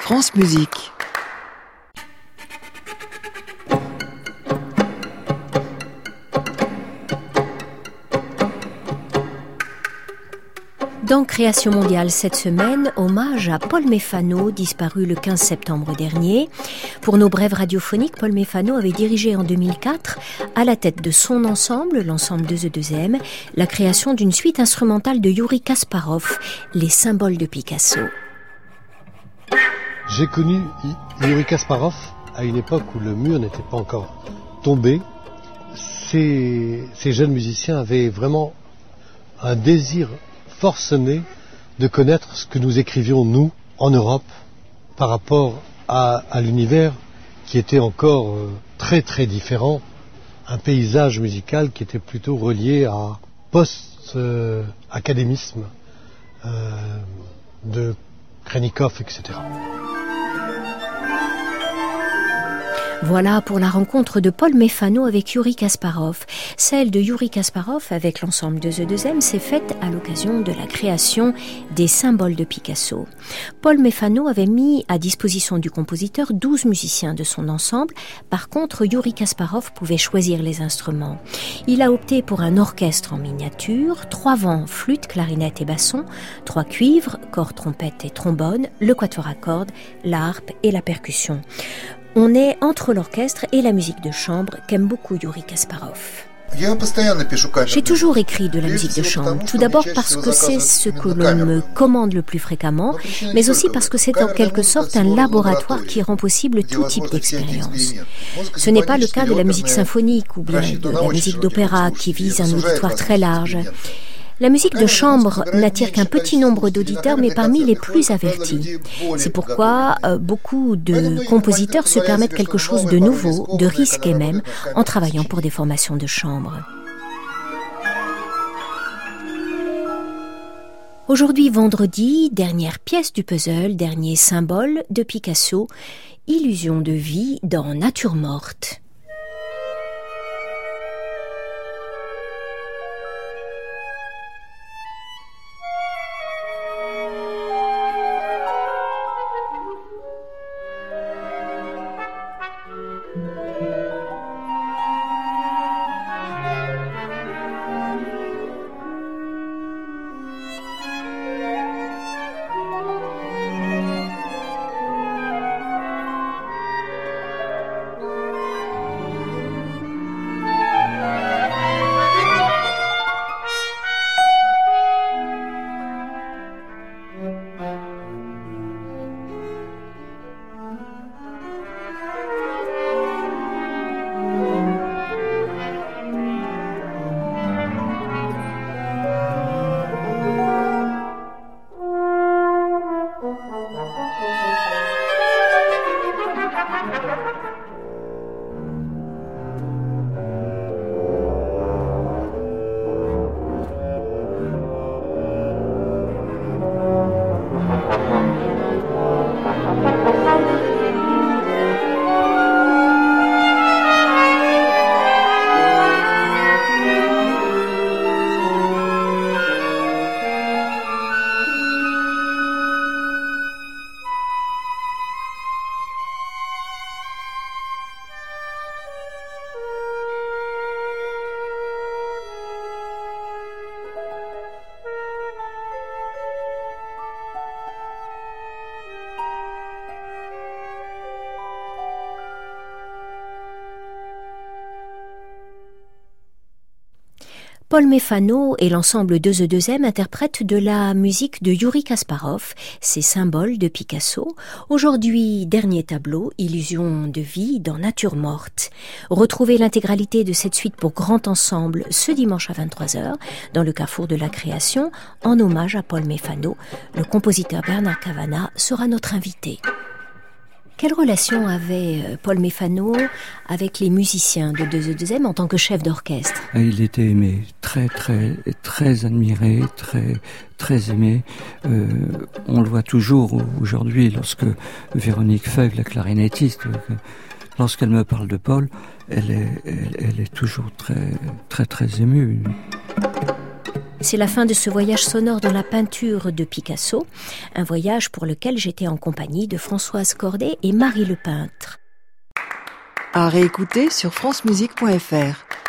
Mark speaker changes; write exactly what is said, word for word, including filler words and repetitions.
Speaker 1: France Musique.
Speaker 2: Dans Création mondiale cette semaine, hommage à Paul Méfano, disparu le quinze septembre dernier. Pour nos brèves radiophoniques, Paul Méfano avait dirigé en deux mille quatre, à la tête de son ensemble, l'ensemble deux E deux M, la création d'une suite instrumentale de Youri Kasparov, Les symboles de Picasso.
Speaker 3: J'ai connu Youri Kasparov à une époque où le mur n'était pas encore tombé. Ces, ces jeunes musiciens avaient vraiment un désir forcené de connaître ce que nous écrivions, nous, en Europe, par rapport à, à l'univers qui était encore euh, très très différent, un paysage musical qui était plutôt relié à post-académisme euh, de Krennikov, et cetera.
Speaker 2: Voilà pour la rencontre de Paul Méfano avec Youri Kasparov. Celle de Youri Kasparov avec l'ensemble deux E deux M s'est faite à l'occasion de la création des symboles de Picasso. Paul Méfano avait mis à disposition du compositeur douze musiciens de son ensemble. Par contre, Youri Kasparov pouvait choisir les instruments. Il a opté pour un orchestre en miniature, trois vents, flûte, clarinette et basson, trois cuivres, cordes, trompettes et trombones, le quatuor à cordes, la harpe et la percussion. On est entre l'orchestre et la musique de chambre qu'aime beaucoup Youri Kasparov. J'ai toujours écrit de la musique de chambre, tout d'abord parce que c'est ce que l'on me commande le plus fréquemment, mais aussi parce que c'est en quelque sorte un laboratoire qui rend possible tout type d'expérience. Ce n'est pas le cas de la musique symphonique ou bien de la musique d'opéra qui vise un auditoire très large. La musique de chambre n'attire qu'un petit nombre d'auditeurs, mais parmi les plus avertis. C'est pourquoi euh, beaucoup de compositeurs se permettent quelque chose de nouveau, de risqué même, en travaillant pour des formations de chambre. Aujourd'hui, vendredi, dernière pièce du puzzle, dernier symbole de Picasso, illusion de vie dans Nature morte. Paul Méfano et l'ensemble deux E deux M interprètent de la musique de Youri Kasparov, ces symboles de Picasso. Aujourd'hui, dernier tableau, illusion de vie dans Nature morte. Retrouvez l'intégralité de cette suite pour grand ensemble ce dimanche à vingt-trois heures dans le Carrefour de la Création, en hommage à Paul Méfano. Le compositeur Bernard Cavana sera notre invité. Quelle relation avait Paul Méfano avec les musiciens de deux E deux M en tant que chef d'orchestre ?
Speaker 4: Il était aimé, très très très admiré, très très aimé. Euh, on le voit toujours aujourd'hui lorsque Véronique Fèvre, la clarinettiste, lorsqu'elle me parle de Paul, elle est elle, elle est toujours très très très émue.
Speaker 2: C'est la fin de ce voyage sonore dans la peinture de Picasso, un voyage pour lequel j'étais en compagnie de Françoise Corday et Marie Le Peintre.
Speaker 1: À réécouter sur francemusique point f r.